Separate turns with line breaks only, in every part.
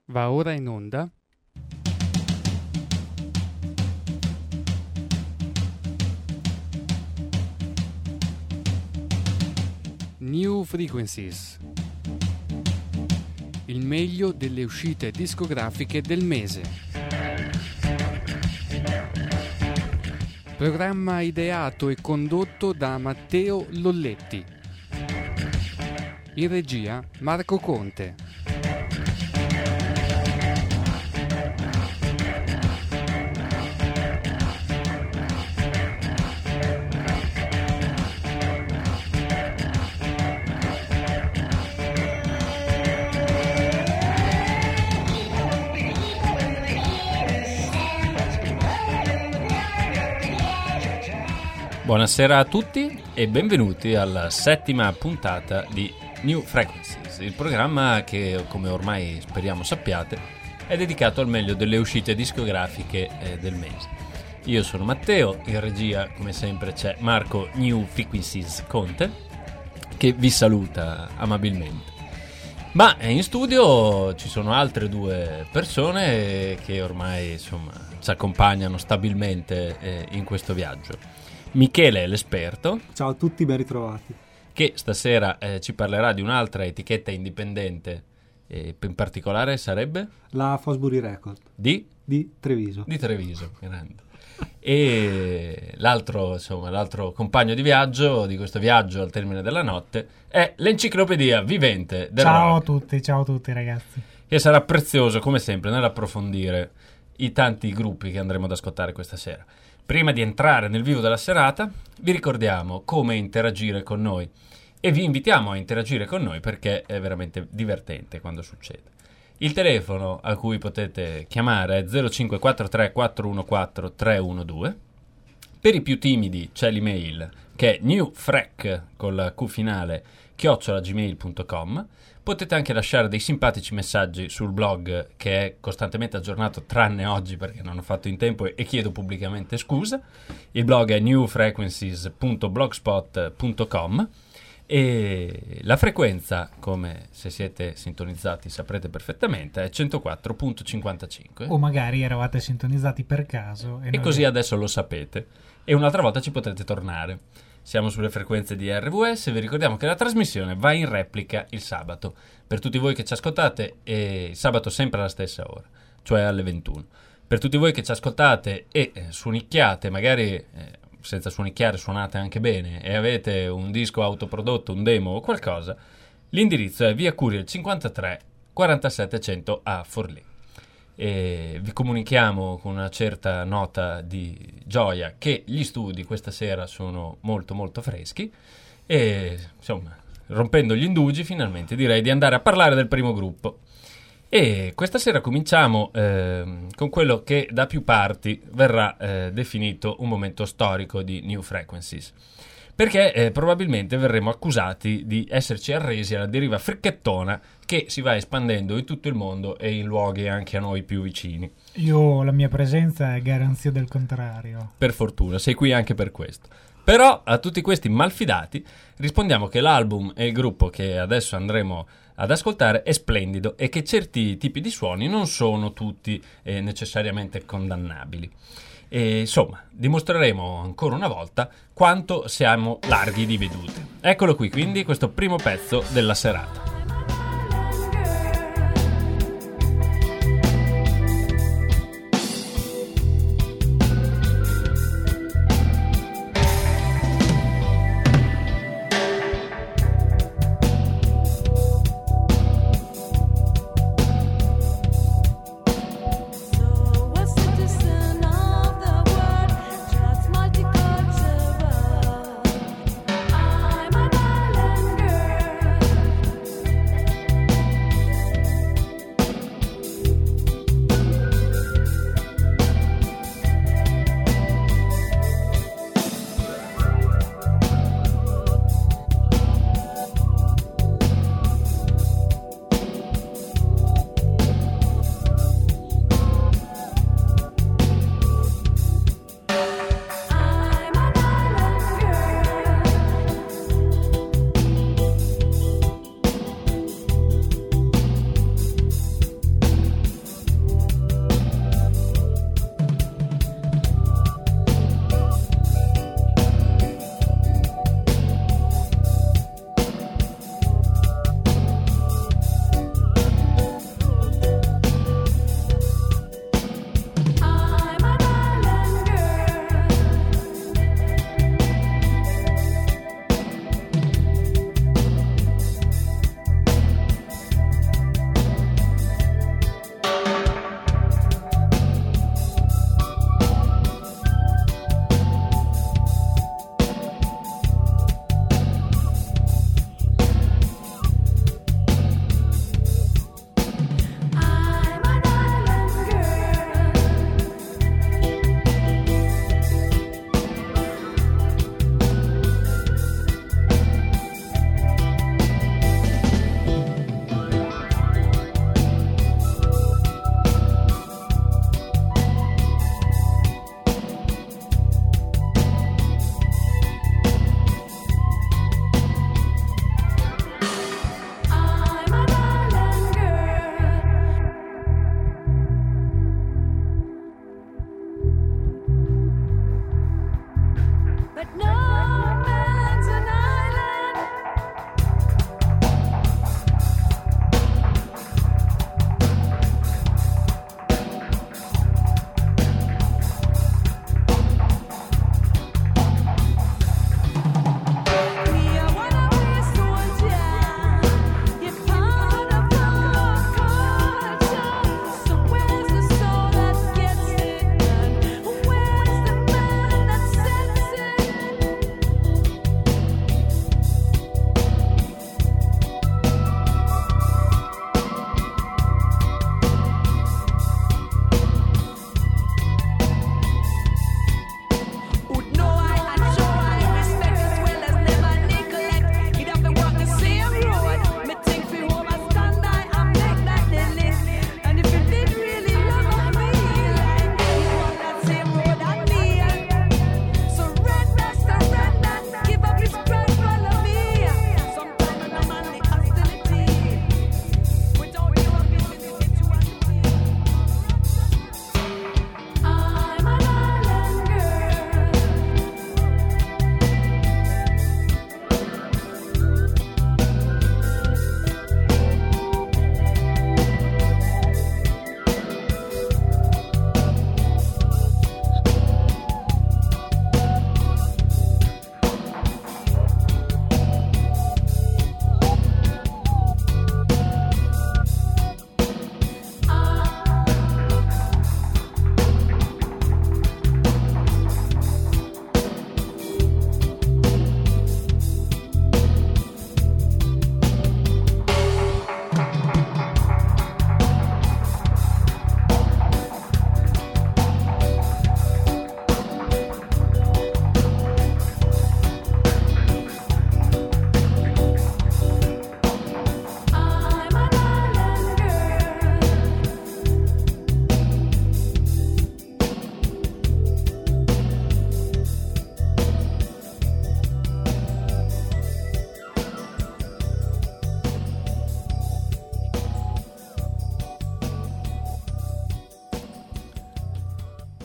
Va ora in onda New Frequencies, il meglio delle uscite discografiche del mese. Programma ideato e condotto da Matteo Lolletti. In regia Marco Conte.
Buonasera a tutti e benvenuti alla settima puntata di New Frequencies, il programma che, come ormai speriamo sappiate, è dedicato al meglio delle uscite discografiche del mese. Io sono Matteo, in regia come sempre c'è Marco New Frequencies Conte, che vi saluta amabilmente. Ma in studio ci sono altre due persone che ormai insomma ci accompagnano stabilmente in questo viaggio. Michele l'esperto.
Ciao a tutti, ben ritrovati.
Che stasera ci parlerà di un'altra etichetta indipendente, in particolare sarebbe?
La Fosbury Record.
Di
Treviso.
Di Treviso, grande. E l'altro compagno di viaggio, di questo viaggio al termine della notte, è l'enciclopedia vivente del rock.
Ciao a tutti ragazzi.
Che sarà prezioso, come sempre, nell'approfondire i tanti gruppi che andremo ad ascoltare questa sera. Prima di entrare nel vivo della serata, vi ricordiamo come interagire con noi e vi invitiamo a interagire con noi perché è veramente divertente quando succede. Il telefono a cui potete chiamare è 0543 414 312. Per i più timidi c'è l'email che è newfrec con la Q finale @gmail.com. Potete anche lasciare dei simpatici messaggi sul blog che è costantemente aggiornato tranne oggi perché non ho fatto in tempo e chiedo pubblicamente scusa. Il blog è newfrequencies.blogspot.com e la frequenza, come se siete sintonizzati saprete perfettamente, è 104.55.
O magari eravate sintonizzati per caso
e così adesso lo sapete e un'altra volta ci potrete tornare. Siamo sulle frequenze di RVS e vi ricordiamo che la trasmissione va in replica il sabato. Per tutti voi che ci ascoltate, il sabato sempre alla stessa ora, cioè alle 21. Per tutti voi che ci ascoltate e suonicchiate, magari senza suonicchiare suonate anche bene, e avete un disco autoprodotto, un demo o qualcosa, l'indirizzo è via Curiel 53 4700 a Forlì. E vi comunichiamo con una certa nota di gioia che gli studi questa sera sono molto molto freschi e insomma, rompendo gli indugi, finalmente direi di andare a parlare del primo gruppo. E questa sera cominciamo con quello che da più parti verrà definito un momento storico di New Frequencies, perché probabilmente verremo accusati di esserci arresi alla deriva fricchettona che si va espandendo in tutto il mondo e in luoghi anche a noi più vicini.
La mia presenza è garanzia del contrario.
Per fortuna, sei qui anche per questo. Però a tutti questi malfidati rispondiamo che l'album e il gruppo che adesso andremo ad ascoltare è splendido e che certi tipi di suoni non sono tutti necessariamente condannabili. E insomma, dimostreremo ancora una volta quanto siamo larghi di vedute. Eccolo qui quindi questo primo pezzo della serata.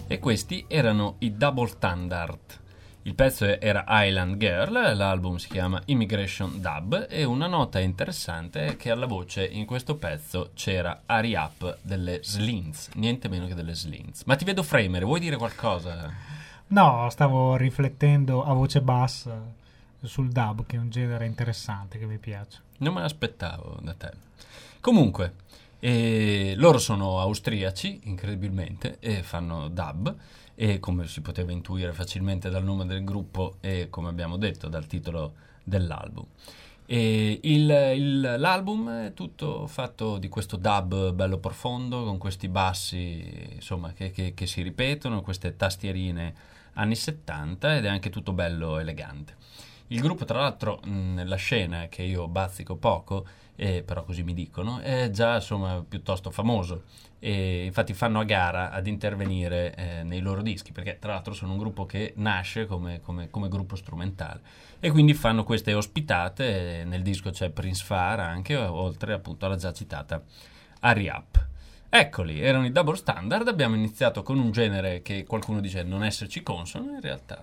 e questi erano i Double Standard. Il pezzo era Island Girl, l'album si chiama Immigration Dub e una nota interessante è che alla voce in questo pezzo c'era Hurry Up delle Slins, niente meno che delle Slins. Ma ti vedo fremere, vuoi dire qualcosa?
No, stavo riflettendo a voce bassa sul dub, che è un genere interessante che mi piace.
Non me l'aspettavo da te. Comunque, loro sono austriaci, incredibilmente, e fanno dub, e come si poteva intuire facilmente dal nome del gruppo e come abbiamo detto dal titolo dell'album. E l'album è tutto fatto di questo dub bello profondo, con questi bassi insomma che si ripetono, queste tastierine anni 70, ed è anche tutto bello elegante. Il gruppo, tra l'altro, nella scena, che io bazzico poco, però così mi dicono, è già insomma piuttosto famoso, e infatti fanno a gara ad intervenire nei loro dischi, perché tra l'altro sono un gruppo che nasce come gruppo strumentale, e quindi fanno queste ospitate. Nel disco c'è Prince Far anche, oltre appunto alla già citata Hurry Up. Eccoli, erano i Double Standard. Abbiamo iniziato con un genere che qualcuno dice non esserci consono, in realtà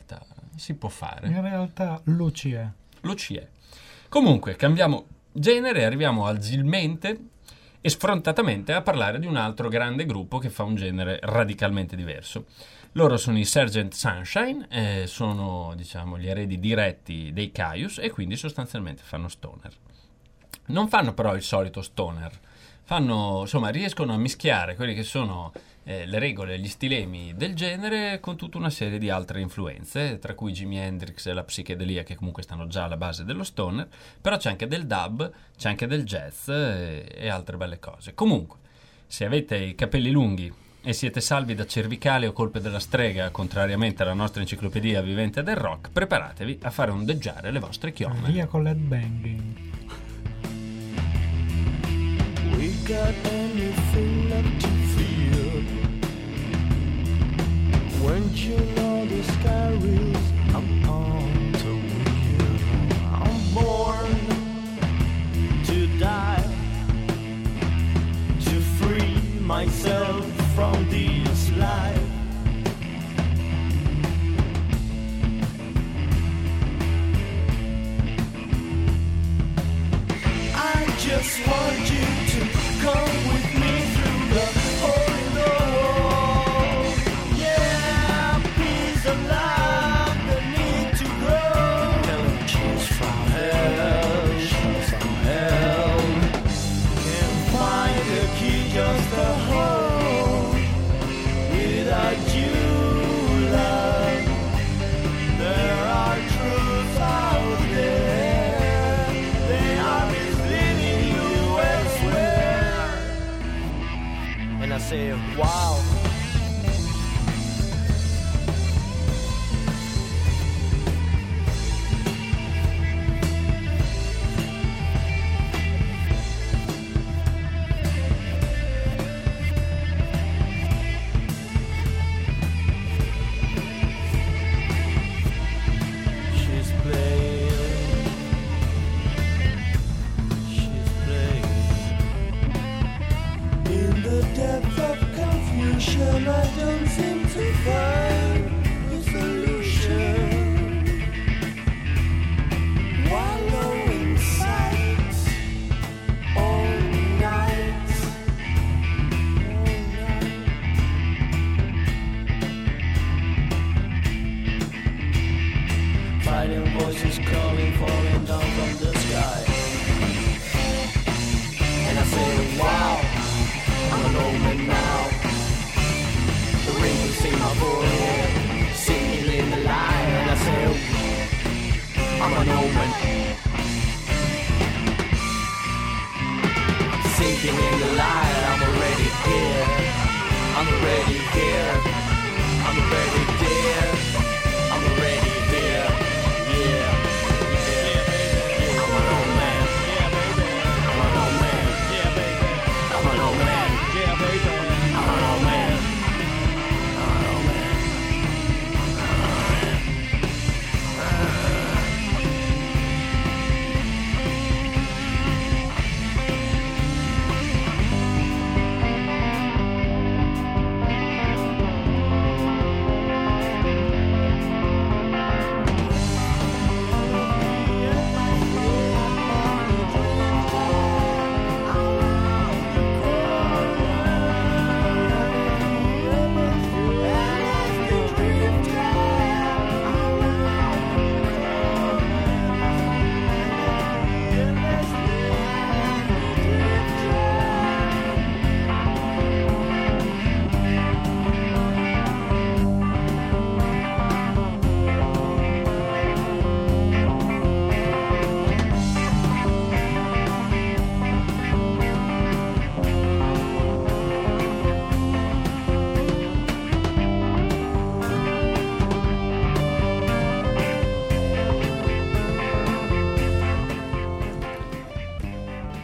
si può fare.
In realtà lo ci è.
Lo ci è. Comunque, cambiamo genere e arriviamo agilmente e sfrontatamente a parlare di un altro grande gruppo che fa un genere radicalmente diverso. Loro sono i Sgt. Sunshine, sono diciamo gli eredi diretti dei Kyuss, e quindi sostanzialmente fanno stoner. Non fanno però il solito stoner. Riescono a mischiare quelli che sono le regole, gli stilemi del genere con tutta una serie di altre influenze, tra cui Jimi Hendrix e la psichedelia, che comunque stanno già alla base dello stoner, però c'è anche del dub, c'è anche del jazz e altre belle cose. Comunque, se avete i capelli lunghi e siete salvi da cervicale o colpe della strega, contrariamente alla nostra enciclopedia vivente del rock, preparatevi a fare ondeggiare le vostre chiome.
Via con l'headbanging.
We got anything left to feel when you know the sky is upon the wheel. I'm born to die, to free myself from this life. I just want you to come with me through the hole in the wall. Yeah, peace and love, the need to grow. She's from hell, she's from hell. Can't find the key, just a hole. Without you, love, there are truths out there. They are misleading you elsewhere. And I say, wow. She's playing. She's playing. In the depth of confusion, I don't seem to find a solution. Wallow in sight all night, all night. Fighting voices calling, falling down from the sky. And I say, wow, I'm an old man now. The ring will sing my voice.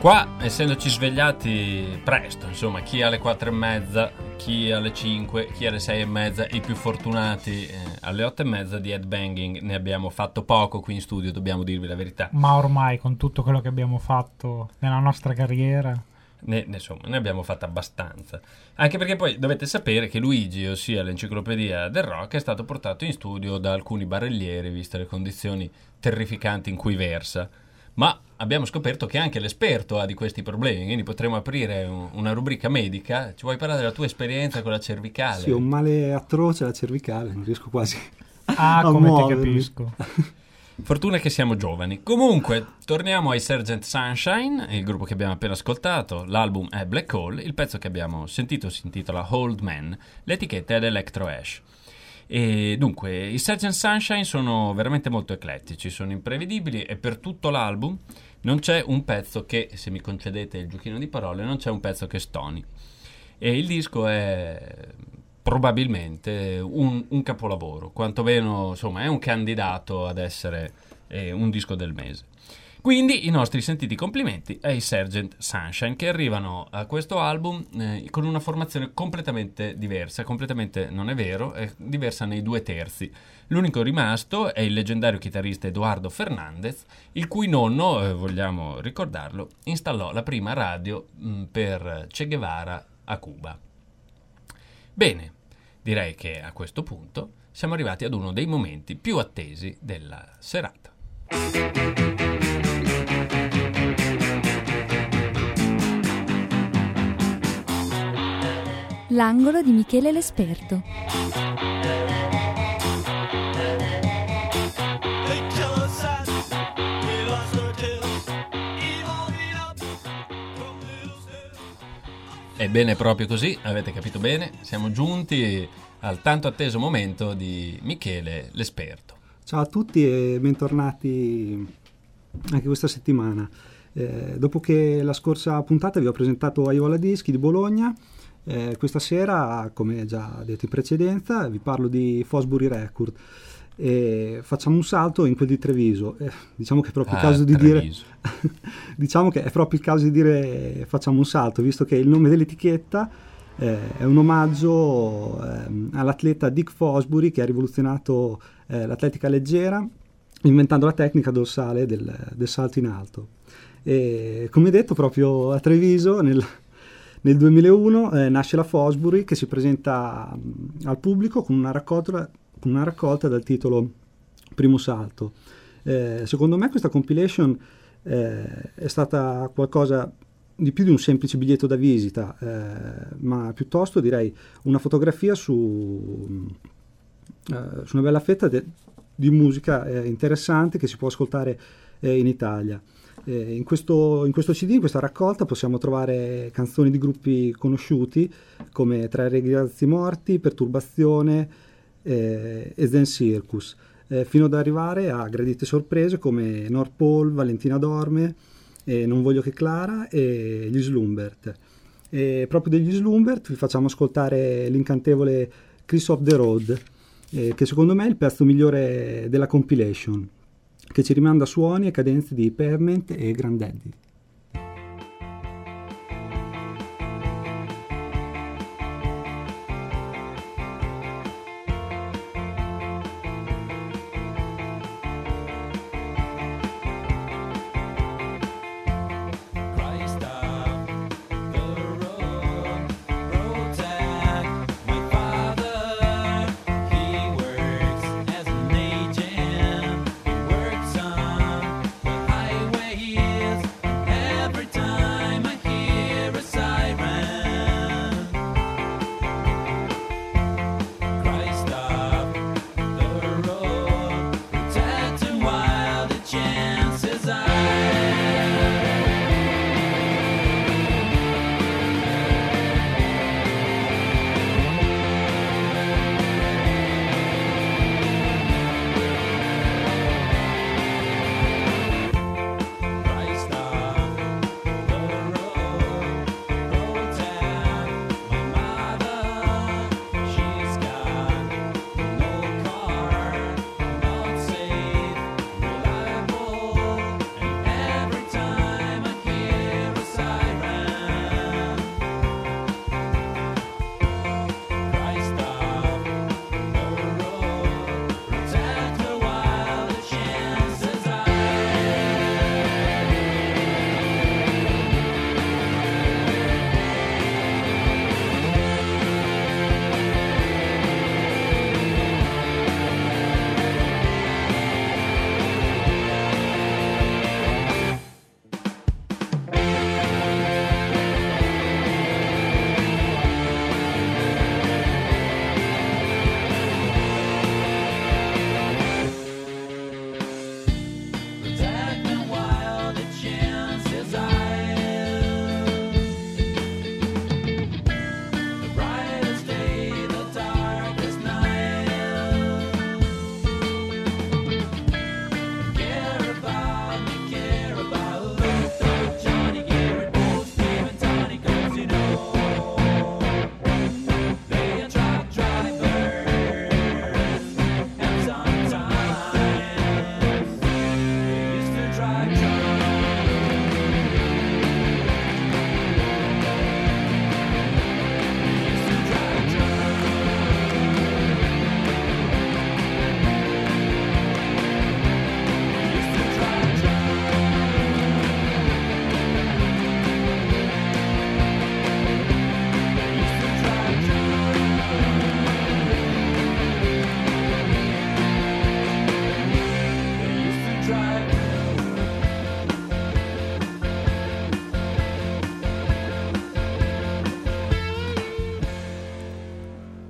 Qua, essendoci svegliati presto, insomma, chi alle 4:30, chi alle 5, chi alle 6:30, i più fortunati alle 8:30 di headbanging ne abbiamo fatto poco qui in studio, dobbiamo dirvi la verità.
Ma ormai con tutto quello che abbiamo fatto nella nostra carriera...
Insomma, ne abbiamo fatta abbastanza. Anche perché poi dovete sapere che Luigi, ossia l'enciclopedia del rock, è stato portato in studio da alcuni barellieri, viste le condizioni terrificanti in cui versa. Ma abbiamo scoperto che anche l'esperto ha di questi problemi, quindi potremo aprire una rubrica medica. Ci vuoi parlare della tua esperienza con la cervicale?
Sì, ho un male atroce alla cervicale, non riesco quasi
Ah,
a
come ti
muovermi.
capisco.
Fortuna che siamo giovani. Comunque, torniamo ai Sergeant Sunshine, il gruppo che abbiamo appena ascoltato. L'album è Black Hole, il pezzo che abbiamo sentito si intitola Old Man, l'etichetta è Electro Ash. E dunque, i Sergeant Sunshine sono veramente molto eclettici, sono imprevedibili e per tutto l'album non c'è un pezzo che, se mi concedete il giochino di parole, non c'è un pezzo che stoni. E il disco è probabilmente un capolavoro, quantomeno insomma è un candidato ad essere un disco del mese. Quindi i nostri sentiti complimenti ai Sergeant Sunshine, che arrivano a questo album con una formazione completamente diversa, completamente non è vero, è diversa nei 2/3. L'unico rimasto è il leggendario chitarrista Eduardo Fernandez, il cui nonno, vogliamo ricordarlo, installò la prima radio per Che Guevara a Cuba. Bene, direi che a questo punto siamo arrivati ad uno dei momenti più attesi della serata.
L'angolo di Michele l'esperto.
Ebbene, proprio così, avete capito bene, siamo giunti al tanto atteso momento di Michele l'esperto.
Ciao a tutti e bentornati anche questa settimana. Dopo che la scorsa puntata vi ho presentato Aiola Dischi di Bologna, questa sera, come già detto in precedenza, vi parlo di Fosbury Record. Facciamo un salto in quel di Treviso. Diciamo che è proprio il caso di dire diciamo che è proprio il caso di dire facciamo un salto, visto che il nome dell'etichetta è un omaggio all'atleta Dick Fosbury, che ha rivoluzionato l'atletica leggera inventando la tecnica dorsale del salto in alto. E, come detto, proprio a Treviso nel 2001 nasce la Fosbury, che si presenta al pubblico con una raccolta dal titolo Primo Salto. Secondo me questa compilation è stata qualcosa di più di un semplice biglietto da visita, ma piuttosto direi una fotografia su una bella fetta di musica interessante che si può ascoltare in Italia. In questo CD, in questa raccolta, possiamo trovare canzoni di gruppi conosciuti come Tra i ragazzi morti, Perturbazione e Zen Circus, fino ad arrivare a gradite sorprese come North Pole, Valentina Dorme, Non voglio che Clara e gli Slumbert. E proprio degli Slumbert vi facciamo ascoltare l'incantevole Chris of the Road, che secondo me è il pezzo migliore della compilation, che ci rimanda a suoni e cadenze di Pavement e Grandaddy.
Highways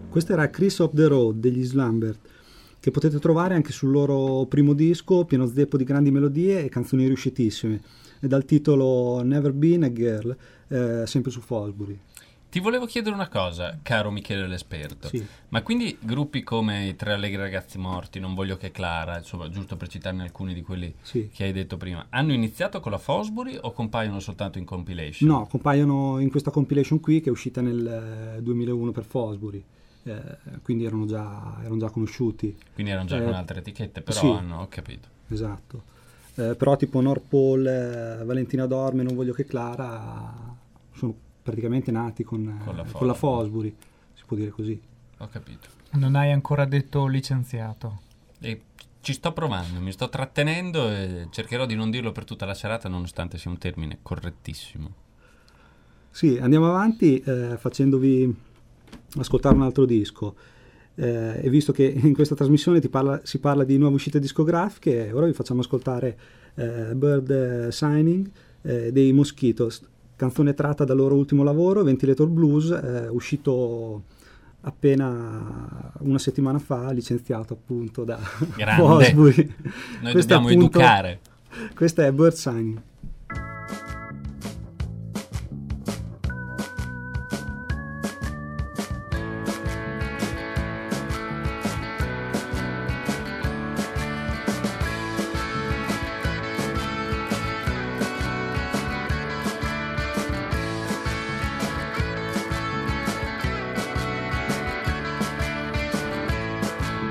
Questo era Chris of the Road degli Slumber, che potete trovare anche sul loro primo disco, pieno zeppo di grandi melodie e canzoni riuscitissime, e dal titolo Never Been a Girl, sempre su Fosbury.
Ti volevo chiedere una cosa, caro Michele l'esperto.
Sì.
Ma quindi gruppi come i Tre Allegri Ragazzi Morti, Non Voglio Che Clara, insomma, giusto per citarne alcuni di quelli
Sì.
che hai detto prima, hanno iniziato con la Fosbury o compaiono soltanto in compilation?
No, compaiono in questa compilation qui che è uscita nel 2001 per Fosbury, quindi erano già conosciuti.
Quindi erano già con altre etichette, però
sì.
ho capito.
Esatto. Però tipo North Pole, Valentina Dorme, Non Voglio Che Clara sono praticamente nati con la Fosbury, si può dire così.
Ho capito.
Non hai ancora detto licenziato.
E ci sto provando, mi sto trattenendo e cercherò di non dirlo per tutta la serata, nonostante sia un termine correttissimo.
Sì, andiamo avanti facendovi ascoltare un altro disco. E visto che in questa trasmissione si parla di nuove uscite discografiche, ora vi facciamo ascoltare Bird Signing dei Mosquitos, canzone tratta dal loro ultimo lavoro, Ventilator Blues, uscito appena una settimana fa, licenziato appunto da Fosbury.
Noi dobbiamo educare.
Questa è Bird Signing.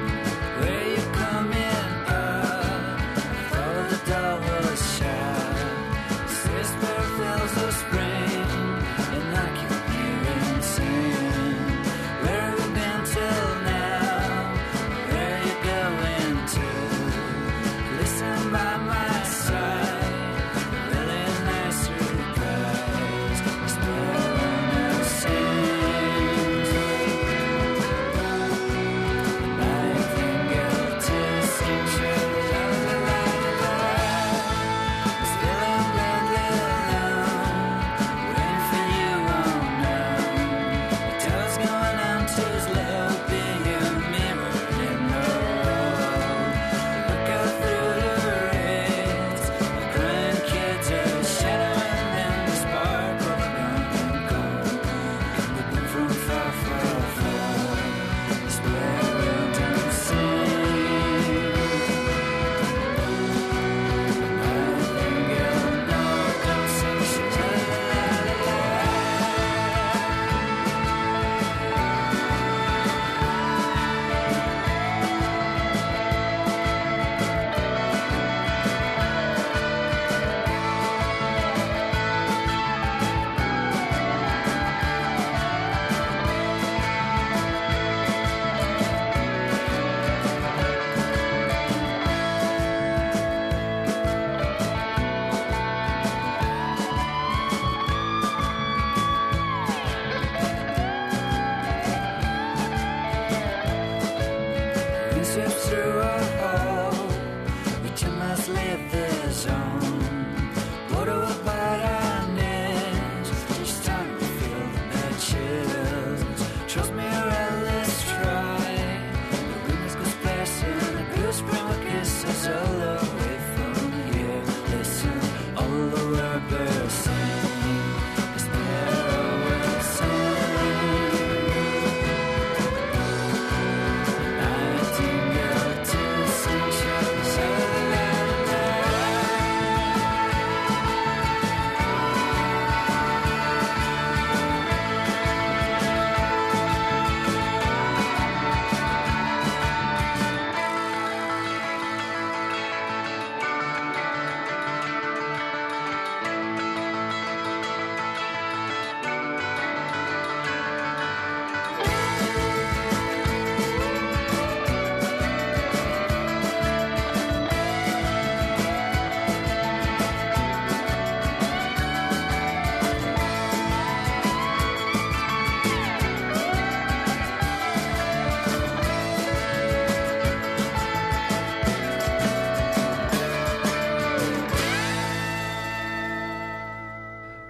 Where you coming up? For the door was shut.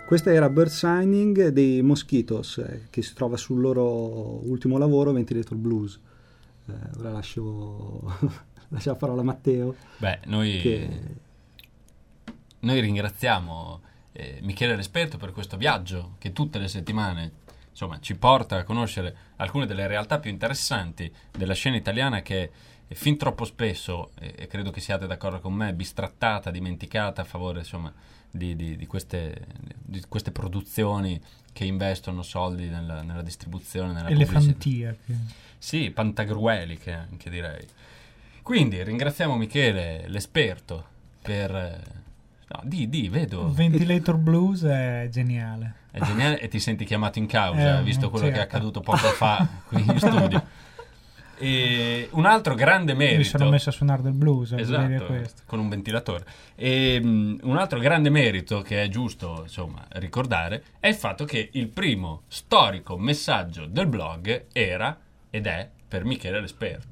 Questa era Bird Signing dei Mosquitos, che si trova sul loro ultimo lavoro, Ventilator Blues. Ora lascio la parola a Matteo.
Beh, noi ringraziamo Michele L'esperto per questo viaggio che tutte le settimane, insomma, ci porta a conoscere alcune delle realtà più interessanti della scena italiana, che è fin troppo spesso, e credo che siate d'accordo con me, bistrattata, dimenticata a favore, insomma, di queste produzioni che investono soldi nella distribuzione, nella pubblicità.
Elefantiache.
Sì, pantagrueliche anche, direi. Quindi ringraziamo Michele L'esperto per... No, vedo.
Ventilator Blues è geniale.
È geniale, e ti senti chiamato in causa, visto quello che è
certo.
accaduto poco fa qui in studio. E un altro grande merito...
Mi sono messo a suonare del blues,
esatto,
questo.
con un ventilatore. E un altro grande merito che è giusto, insomma, ricordare è il fatto che il primo storico messaggio del blog era ed è per Michele L'esperto,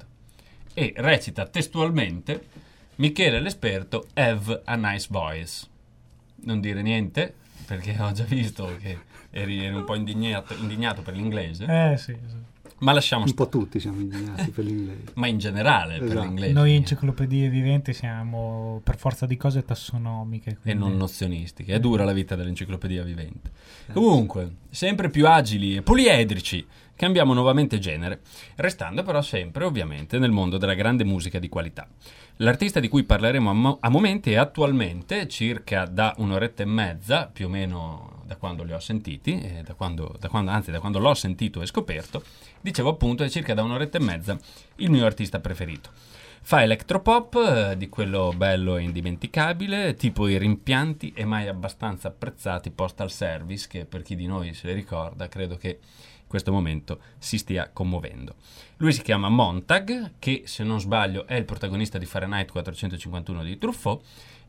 e recita testualmente: Michele L'esperto have a nice voice. Non dire niente, perché ho già visto che eri un po' indignato per l'inglese.
Sì.
Ma lasciamo
Un po' tutti siamo indignati per l'inglese.
Ma in generale per
Esatto.
l'inglese.
Noi enciclopedie viventi siamo per forza di cose tassonomiche.
E
Quindi...
non nozionistiche. È dura la vita dell'enciclopedia vivente. Comunque, sempre più agili e poliedrici, cambiamo nuovamente genere, restando però sempre ovviamente nel mondo della grande musica di qualità. L'artista di cui parleremo a momenti è attualmente, circa da un'oretta e mezza, più o meno da quando li ho sentiti, da quando l'ho sentito e scoperto, dicevo appunto, è circa da un'oretta e mezza il mio artista preferito. Fa electropop, di quello bello e indimenticabile, tipo i rimpianti e mai abbastanza apprezzati Postal Service, che per chi di noi se li ricorda, credo che in questo momento si stia commuovendo. Lui si chiama Montag, che se non sbaglio è il protagonista di Fahrenheit 451 di Truffaut.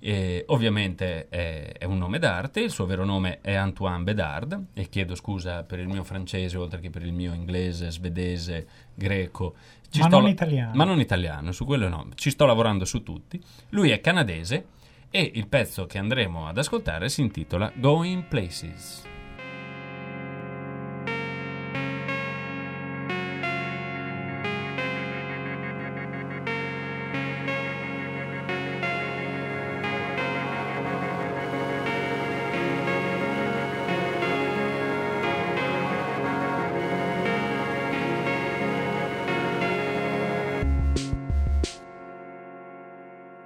Ovviamente è un nome d'arte, il suo vero nome è Antoine Bedard, e chiedo scusa per il mio francese oltre che per il mio inglese, svedese, greco,
italiano.
Ma non italiano, su quello no, ci sto lavorando su tutti. Lui è canadese e il pezzo che andremo ad ascoltare si intitola Going Places.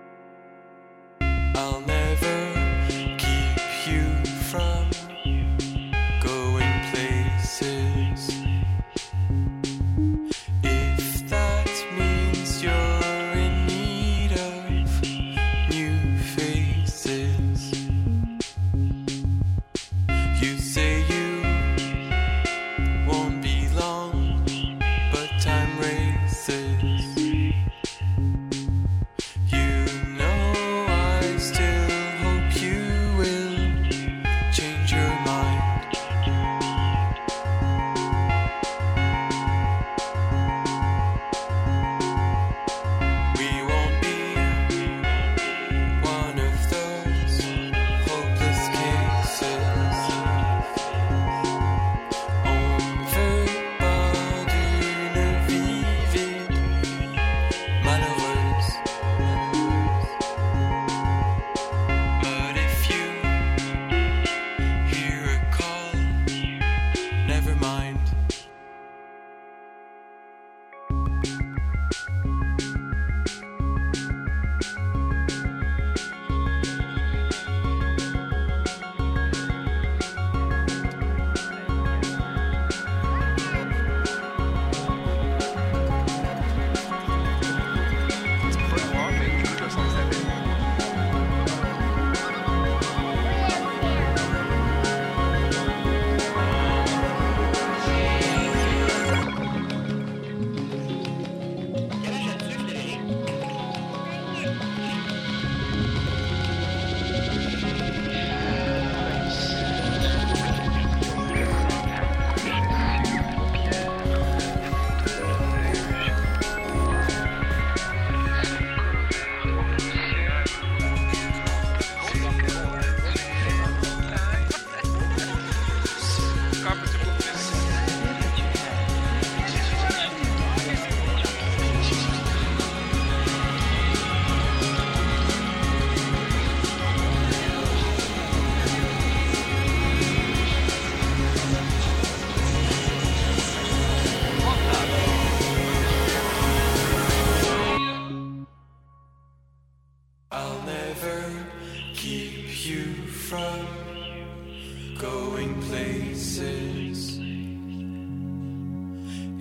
I'll never keep you from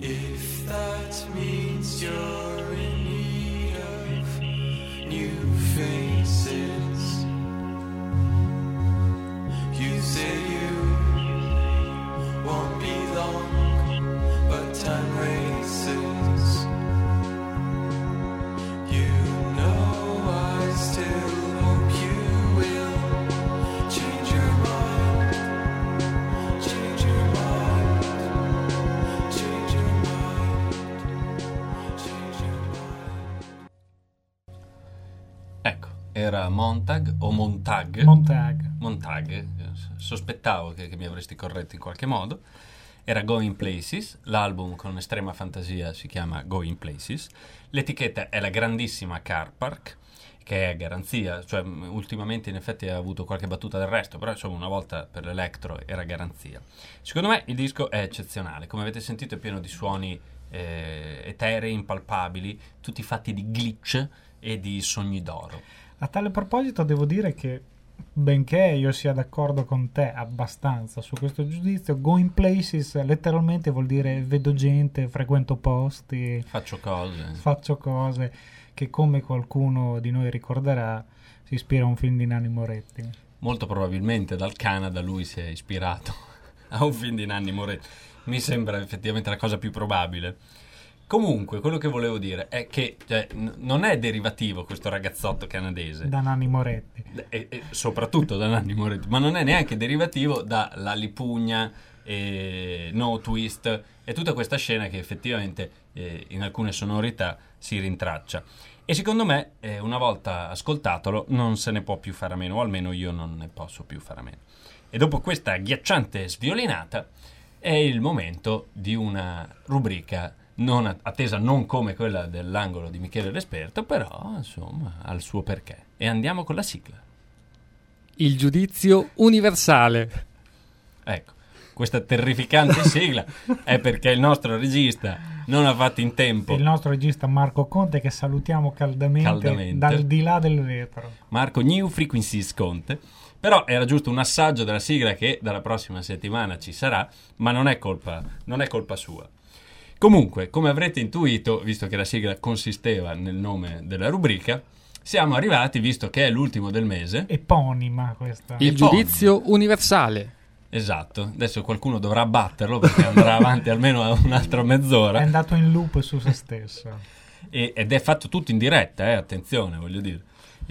If that means you're in need of new faces, you say you won't be long, but time races. You know I still hope you will change your mind, change your mind, change your mind, change your mind.
Ecco, era Montag o Montag. Montag, sospettavo che mi avresti corretto in qualche modo. Era Going Places, l'album con estrema fantasia si chiama Going Places, l'etichetta è la grandissima Car Park, che è garanzia, cioè ultimamente in effetti ha avuto qualche battuta del resto, però insomma una volta per l'Electro era garanzia. Secondo me il disco è eccezionale, come avete sentito è pieno di suoni eterei, impalpabili, tutti fatti di glitch e di sogni d'oro.
A tale proposito devo dire che, benché io sia d'accordo con te abbastanza su questo giudizio, Going Places letteralmente vuol dire vedo gente, frequento posti,
Faccio cose,
che come qualcuno di noi ricorderà si ispira a un film di Nanni Moretti.
Molto probabilmente dal Canada lui si è ispirato a un film di Nanni Moretti. Mi sembra effettivamente la cosa più probabile. Comunque, quello che volevo dire è che non è derivativo questo ragazzotto canadese.
Da Nanni Moretti.
E soprattutto da Nanni Moretti. Ma non è neanche derivativo da Lalli Pugna, No Twist e tutta questa scena che effettivamente in alcune sonorità si rintraccia. E secondo me, una volta ascoltatolo, non se ne può più fare a meno, o almeno io non ne posso più fare a meno. E dopo questa agghiacciante sviolinata è il momento di una rubrica attesa non come quella dell'angolo di Michele L'Esperto, però insomma ha il suo perché. E andiamo con la sigla.
Il giudizio universale.
Ecco, questa terrificante sigla è perché il nostro regista non ha fatto in tempo.
Il nostro regista Marco Conte, che salutiamo caldamente. Dal di là del vetro.
Marco New Frequencies Conte. Però era giusto un assaggio della sigla che dalla prossima settimana ci sarà, ma non è colpa sua. Comunque, come avrete intuito, visto che la sigla consisteva nel nome della rubrica, siamo arrivati, visto che è l'ultimo del mese.
Eponima questa.
Il giudizio universale.
Esatto, adesso qualcuno dovrà batterlo perché andrà avanti almeno un'altra mezz'ora.
È andato in loop su se stesso.
Ed è fatto tutto in diretta, attenzione, voglio dire.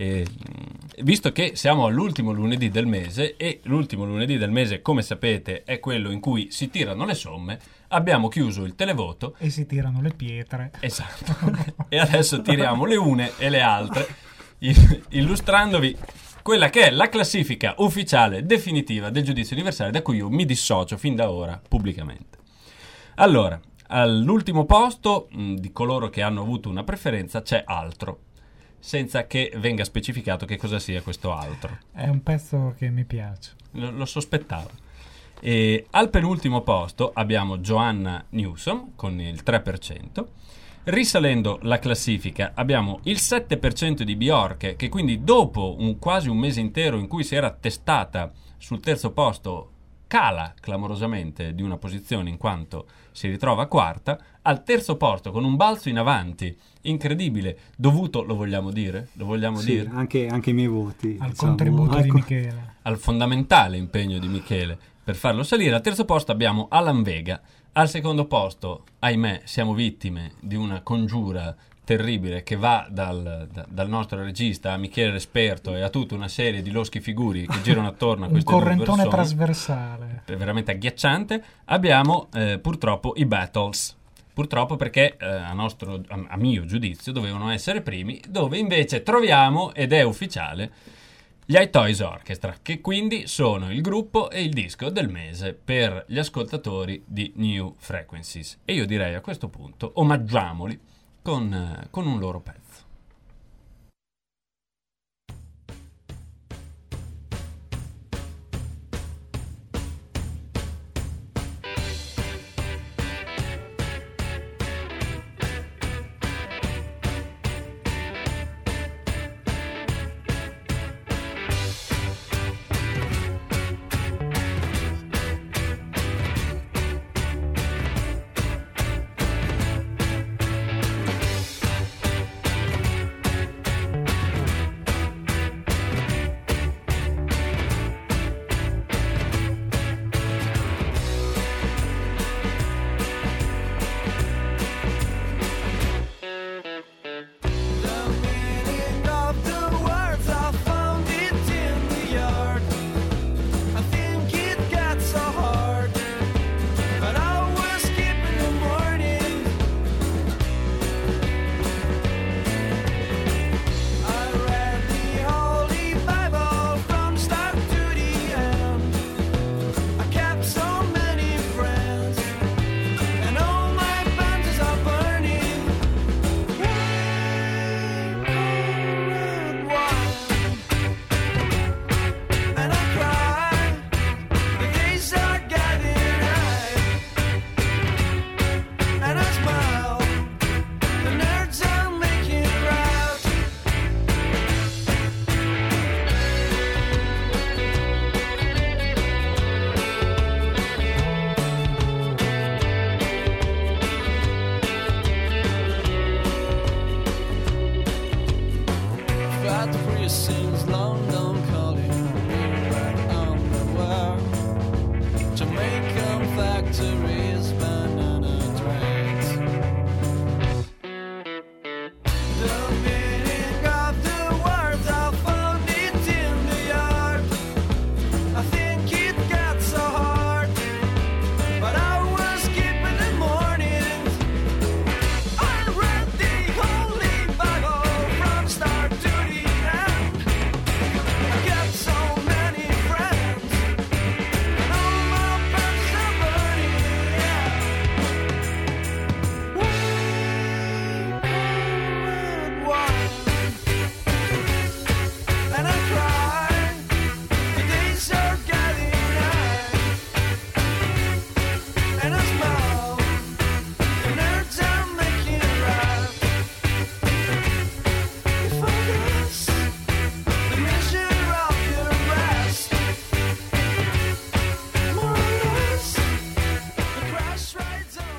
Visto che siamo all'ultimo lunedì del mese, e l'ultimo lunedì del mese, come sapete, è quello in cui si tirano le somme, abbiamo chiuso il televoto
e si tirano le pietre.
Esatto. E adesso tiriamo le une e le altre, illustrandovi quella che è la classifica ufficiale definitiva del giudizio universale, da cui io mi dissocio fin da ora pubblicamente. Allora, all'ultimo posto di coloro che hanno avuto una preferenza c'è altro, senza che venga specificato che cosa sia questo altro.
È un pezzo che mi piace.
Lo sospettavo. E al penultimo posto abbiamo Joanna Newsom con il 3%. Risalendo la classifica abbiamo il 7% di Bjork, che quindi dopo quasi un mese intero in cui si era attestata sul terzo posto cala clamorosamente di una posizione in quanto si ritrova quarta, al terzo posto con un balzo in avanti incredibile, dovuto, lo vogliamo dire? Sì,
anche i miei voti.
Al contributo di Michele.
Al fondamentale impegno di Michele per farlo salire. Al terzo posto abbiamo Alan Vega. Al secondo posto, ahimè, siamo vittime di una congiura terribile che va dal nostro regista a Michele L'Esperto e a tutta una serie di loschi figuri che girano attorno a queste due persone.
Un correntone trasversale.
È veramente agghiacciante. Abbiamo purtroppo i Battles. Purtroppo perché a mio giudizio dovevano essere primi, dove invece troviamo, ed è ufficiale, gli iToys Orchestra, che quindi sono il gruppo e il disco del mese per gli ascoltatori di New Frequencies. E io direi a questo punto omaggiamoli con un loro pezzo.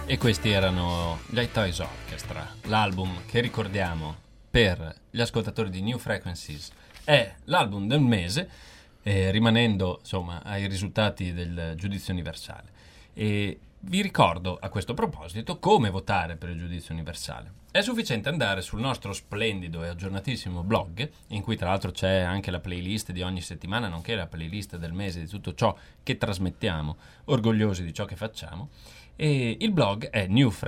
E questi erano gli iToys Orchestra, l'album che ricordiamo per gli ascoltatori di New Frequencies è l'album del mese, rimanendo insomma ai risultati del giudizio universale. E vi ricordo a questo proposito come votare per il giudizio universale. È sufficiente andare sul nostro splendido e aggiornatissimo blog, in cui tra l'altro c'è anche la playlist di ogni settimana, nonché la playlist del mese di tutto ciò che trasmettiamo, orgogliosi di ciò che facciamo. E il blog è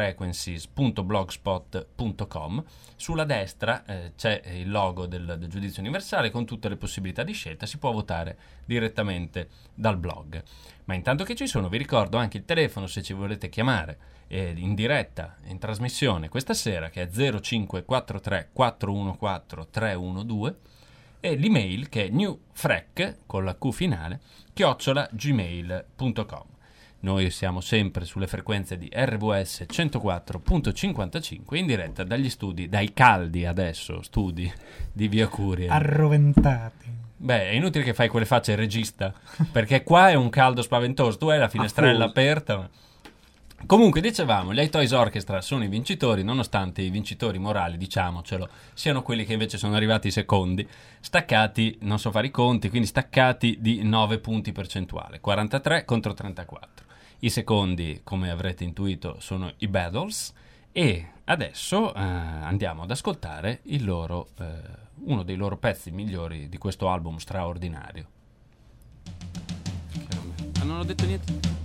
newfrequencies.blogspot.com. Sulla destra c'è il logo del giudizio universale con tutte le possibilità di scelta, si può votare direttamente dal blog. Ma intanto che ci sono, vi ricordo anche il telefono se ci volete chiamare in diretta, in trasmissione questa sera, che è 0543 414 312, e l'email che è newfrec con la Q finale @gmail.com. Noi siamo sempre sulle frequenze di RVS 104.55 in diretta dagli studi, dai caldi adesso studi di Via Curiel.
Arroventati.
Beh, è inutile che fai quelle facce il regista, perché qua è un caldo spaventoso, tu hai la finestrella aperta. Ma... Comunque, dicevamo, gli iToys Orchestra sono i vincitori, nonostante i vincitori morali, diciamocelo, siano quelli che invece sono arrivati secondi, staccati, non so fare i conti, quindi staccati di 9 punti percentuali, 43 contro 34. I secondi, come avrete intuito, sono i Beatles, e adesso andiamo ad ascoltare il loro, uno dei loro pezzi migliori di questo album straordinario. Non ho detto niente.